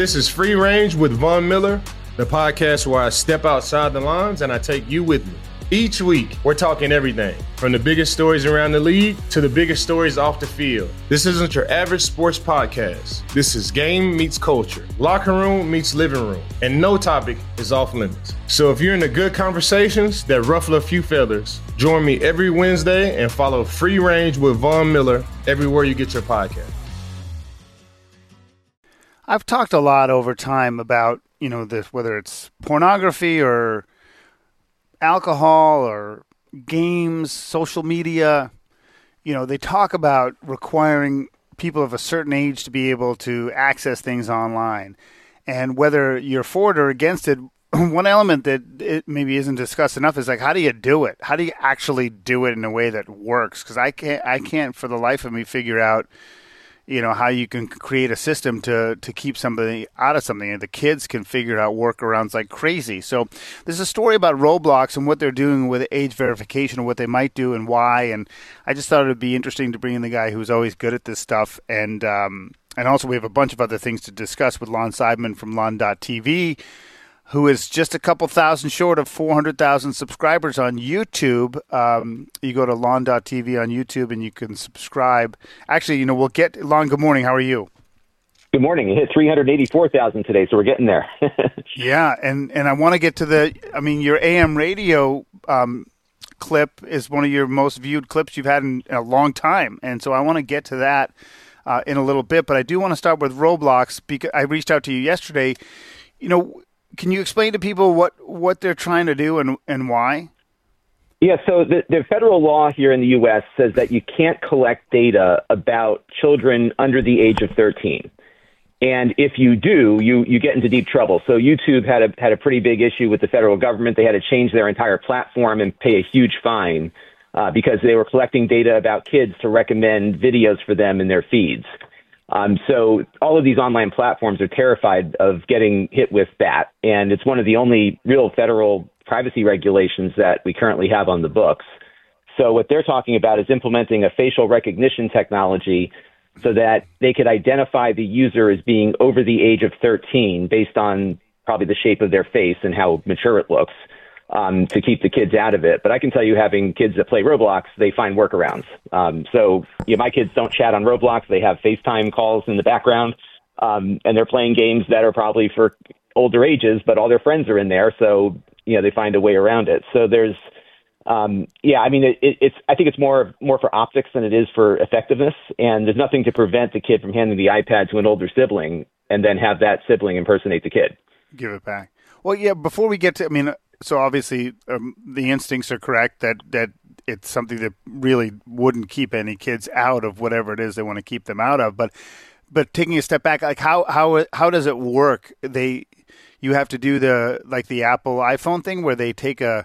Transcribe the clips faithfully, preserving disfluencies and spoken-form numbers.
This is Free Range with Von Miller, the podcast where I step outside the lines and I take you with me. Each week, we're talking everything from the biggest stories around the league to the biggest stories off the field. This isn't your average sports podcast. This is game meets culture, locker room meets living room, and no topic is off limits. So if you're into good conversations that ruffle a few feathers, join me every Wednesday and follow Free Range with Von Miller everywhere you get your podcast. I've talked a lot over time about, you know, this, whether it's pornography or alcohol or games, social media. You know, they talk about requiring people of a certain age to be able to access things online. And whether you're for it or against it, one element that it maybe isn't discussed enough is like, how do you do it? How do you actually do it in a way that works? Because I can't, I can't for the life of me figure out, you know, how you can create a system to, to keep somebody out of something. And the kids can figure out workarounds like crazy. So there's a story about Roblox and what they're doing with age verification and what they might do and why. And I just thought it would be interesting to bring in the guy who's always good at this stuff. And um, and also we have a bunch of other things to discuss with Lon Seidman from Lon dot T V, who is just a couple thousand short of four hundred thousand subscribers on YouTube. Um, you go to Lon dot T V on YouTube and you can subscribe. Actually, you know, we'll get, Lon, good morning. How are you? Good morning. It hit three hundred eighty-four thousand today, so we're getting there. Yeah, and, and I want to get to the, I mean, your A M radio um, clip is one of your most viewed clips you've had in a long time. And so I want to get to that uh, in a little bit. But I do want to start with Roblox because I reached out to you yesterday. You know, can you explain to people what, what they're trying to do and, and why? Yeah, so the, the federal law here in the U S says that you can't collect data about children under the age of thirteen. And if you do, you, you get into deep trouble. So YouTube had a, had a pretty big issue with the federal government. They had to change their entire platform and pay a huge fine uh, because they were collecting data about kids to recommend videos for them in their feeds. Um, so all of these online platforms are terrified of getting hit with that. And it's one of the only real federal privacy regulations that we currently have on the books. So what they're talking about is implementing a facial recognition technology so that they could identify the user as being over the age of thirteen based on probably the shape of their face and how mature it looks. Um, to keep the kids out of it. But I can tell you, having kids that play Roblox, they find workarounds. Um, so yeah, my kids don't chat on Roblox. They have FaceTime calls in the background, um, and they're playing games that are probably for older ages, but all their friends are in there. So, you know, they find a way around it. So there's, um, yeah, I mean, it, it, it's, I think it's more, more for optics than it is for effectiveness. And there's nothing to prevent the kid from handing the iPad to an older sibling and then have that sibling impersonate the kid. Give it back. Well, yeah, before we get to, I mean, so obviously um, the instincts are correct that, that it's something that really wouldn't keep any kids out of whatever it is they want to keep them out of. But but taking a step back, like how how how does it work? They you have to do the like the Apple iPhone thing where they take a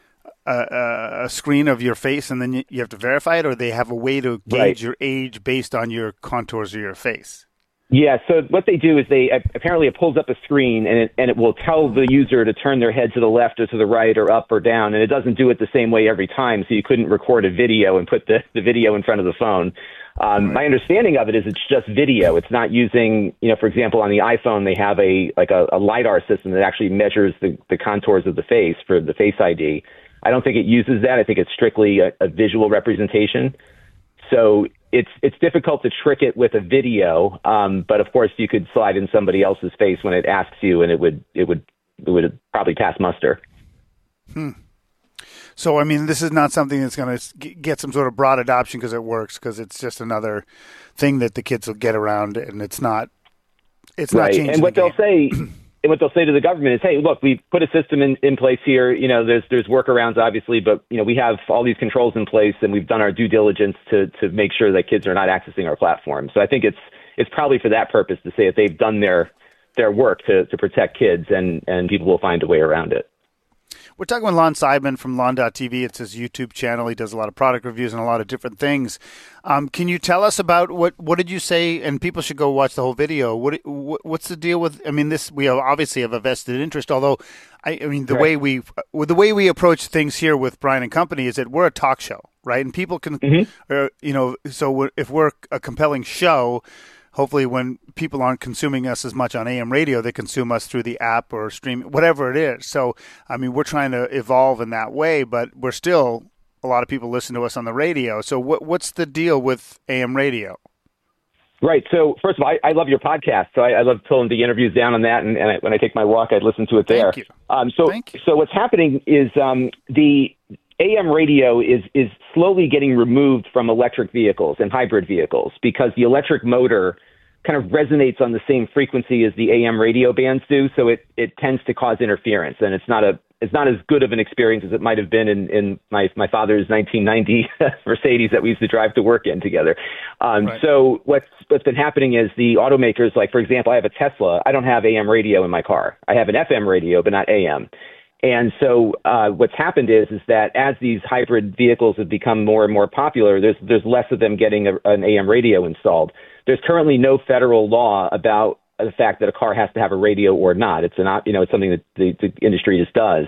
a, a screen of your face and then you have to verify it, or they have a way to gauge right. your age based on your contours of your face. Yeah, so what they do is they apparently it pulls up a screen and it and it will tell the user to turn their head to the left or to the right or up or down, and it doesn't do it the same way every time, so you couldn't record a video and put the, the video in front of the phone. Um, right. My understanding of it is it's just video. It's not using, you know, for example, on the iPhone they have a like a, a LiDAR system that actually measures the, the contours of the face for the Face I D. I don't think it uses that. I think it's strictly a, a visual representation. So it's it's difficult to trick it with a video, um, but of course you could slide in somebody else's face when it asks you, and it would it would it would probably pass muster. Hmm. So I mean, this is not something that's going to get some sort of broad adoption because it works, because it's just another thing that the kids will get around, and it's not it's right. not changing. And what the they'll say. And what they'll say to the government is, hey, look, we've put a system in, in place here. You know, there's there's workarounds, obviously, but, you know, we have all these controls in place and we've done our due diligence to to make sure that kids are not accessing our platform. So I think it's it's probably for that purpose to say that they've done their their work to, to protect kids, and, and people will find a way around it. We're talking with Lon Seidman from Lon dot T V. It's his YouTube channel. He does a lot of product reviews and a lot of different things. Um, can you tell us about what, what did you say? And people should go watch the whole video. What, what what's the deal with? I mean, this we obviously have a vested interest. Although, I, I mean, the right. way we the way we approach things here with Brian and Company is that we're a talk show, right? And people can, mm-hmm. uh, you know, so if we're a compelling show, hopefully when people aren't consuming us as much on A M radio, they consume us through the app or stream, whatever it is. So, I mean, we're trying to evolve in that way, but we're still, a lot of people listen to us on the radio. So what, what's the deal with A M radio? Right. So first of all, I, I love your podcast. So I, I love pulling the interviews down on that. And, and I, when I take my walk, I listen to it there. Thank you. Um, so, Thank you. so what's happening is um, the A M radio is, is slowly getting removed from electric vehicles and hybrid vehicles because the electric motor kind of resonates on the same frequency as the A M radio bands do. So it, it tends to cause interference, and it's not a it's not as good of an experience as it might have been in, in my, my father's nineteen ninety Mercedes that we used to drive to work in together. Um, right. So what's, what's been happening is the automakers, like, for example, I have a Tesla. I don't have A M radio in my car. I have an F M radio, but not A M. And so uh, what's happened is is that as these hybrid vehicles have become more and more popular, there's there's less of them getting a, an A M radio installed. There's currently no federal law about the fact that a car has to have a radio or not. It's an you know it's something that the, the industry just does.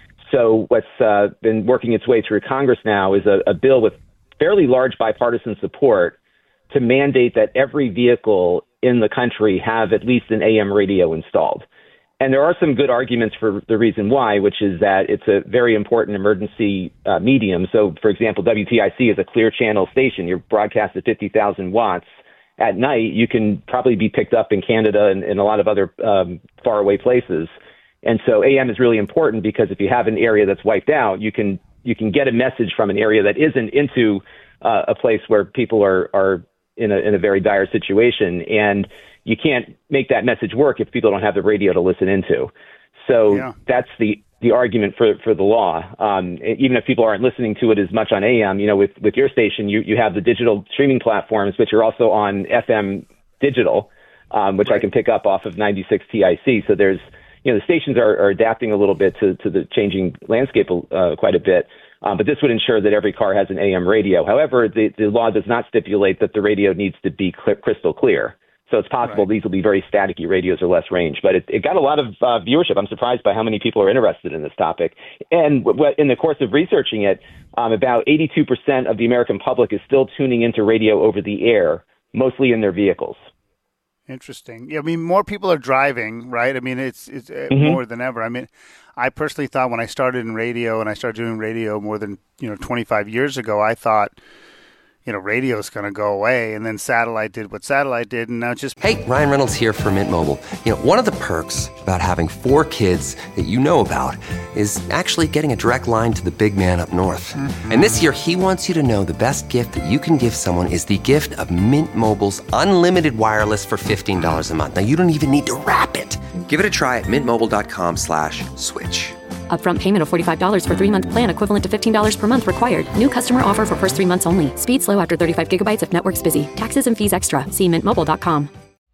So what's uh, been working its way through Congress now is a, a bill with fairly large bipartisan support to mandate that every vehicle in the country have at least an A M radio installed. And there are some good arguments for the reason why, which is that it's a very important emergency uh, medium. So, for example, W T I C is a clear channel station. You're broadcast at fifty thousand watts at night. You can probably be picked up in Canada and, and a lot of other um, faraway places. And so A M is really important because if you have an area that's wiped out, you can you can get a message from an area that isn't into uh, a place where people are are in a in a very dire situation. And you can't make that message work if people don't have the radio to listen into. So yeah. that's the, the argument for, for the law. Um, even if people aren't listening to it as much on A M, you know, with, with your station, you, you have the digital streaming platforms, which are also on F M digital, um, which right. I can pick up off of ninety-six T I C. So there's, you know, the stations are, are adapting a little bit to, to the changing landscape uh, quite a bit. Um, but this would ensure that every car has an A M radio. However, the, the law does not stipulate that the radio needs to be cl- crystal clear. So it's possible right. these will be very staticky radios or less range. But it, it got a lot of uh, viewership. I'm surprised by how many people are interested in this topic. And w- w- in the course of researching it, um, about eighty-two percent of the American public is still tuning into radio over the air, mostly in their vehicles. Interesting. Yeah, I mean, more people are driving, right? I mean, it's it's mm-hmm. more than ever. I mean, I personally thought when I started in radio and I started doing radio more than, you know, twenty-five years ago, I thought, you know, radio's going to go away, and then satellite did what satellite did, and now it's just... Hey, Ryan Reynolds here from Mint Mobile. You know, one of the perks about having four kids that you know about is actually getting a direct line to the big man up north. Mm-hmm. And this year, he wants you to know the best gift that you can give someone is the gift of Mint Mobile's unlimited wireless for fifteen dollars a month. Now, you don't even need to wrap it. Give it a try at mintmobile.com slash switch. Upfront payment of forty-five dollars for three-month plan equivalent to fifteen dollars per month required. New customer offer for first three months only. Speed slow after thirty-five gigabytes if network's busy. Taxes and fees extra. See mint mobile dot com.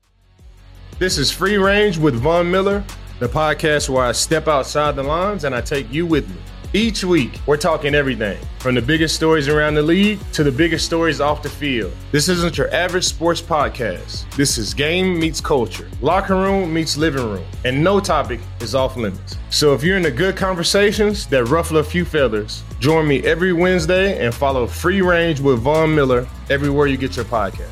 This is Free Range with Von Miller, the podcast where I step outside the lines and I take you with me. Each week, we're talking everything from the biggest stories around the league to the biggest stories off the field. This isn't your average sports podcast. This is game meets culture, locker room meets living room, and no topic is off limits. So if you're into good conversations that ruffle a few feathers, join me every Wednesday and follow Free Range with Von Miller everywhere you get your podcast.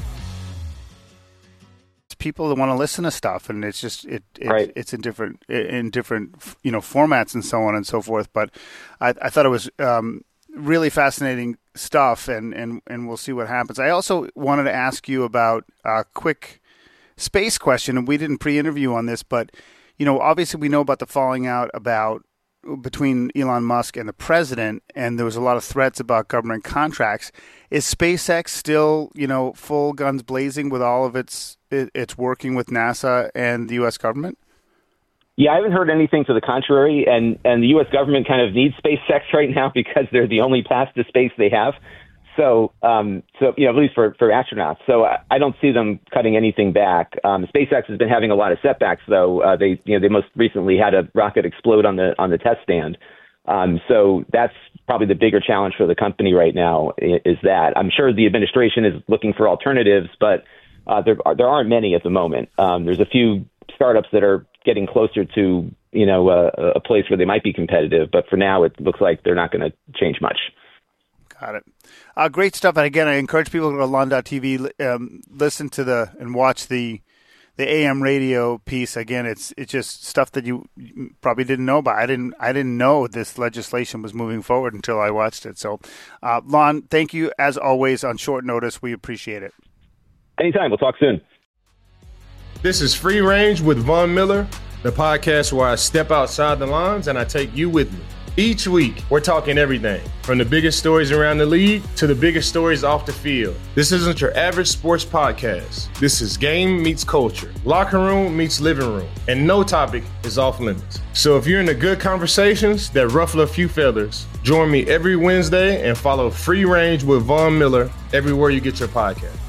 People that want to listen to stuff, and it's just it, it right. it's in different in different you know formats and so on and so forth. But I, I thought it was um, really fascinating stuff, and, and and we'll see what happens. I also wanted to ask you about a quick space question, and we didn't pre-interview on this, but you know obviously we know about the falling out about between Elon Musk and the president, and there was a lot of threats about government contracts. Is SpaceX still, you know, full guns blazing with all of its its working with NASA and the U S government? Yeah, I haven't heard anything to the contrary, and, and the U S government kind of needs SpaceX right now because they're the only path to space they have. So, um, so you know, at least for, for astronauts. So I, I don't see them cutting anything back. Um, SpaceX has been having a lot of setbacks, though. Uh, they, you know, they most recently had a rocket explode on the on the test stand. Um, so that's probably the bigger challenge for the company right now. Is that I'm sure the administration is looking for alternatives, but uh, there are, there aren't many at the moment. Um, there's a few startups that are getting closer to you know uh, a place where they might be competitive, but for now it looks like they're not going to change much. Got it. Uh, great stuff. And again, I encourage people to go to lon dot t v, um, listen to the and watch the the A M radio piece. Again, it's it's just stuff that you probably didn't know about. I didn't I didn't know this legislation was moving forward until I watched it. So, uh, Lon, thank you as always on short notice. We appreciate it. Anytime. We'll talk soon. This is Free Range with Von Miller, the podcast where I step outside the lines and I take you with me. Each week, we're talking everything from the biggest stories around the league to the biggest stories off the field. This isn't your average sports podcast. This is game meets culture, locker room meets living room, and no topic is off limits. So if you're into good conversations that ruffle a few feathers, join me every Wednesday and follow Free Range with Von Miller everywhere you get your podcast.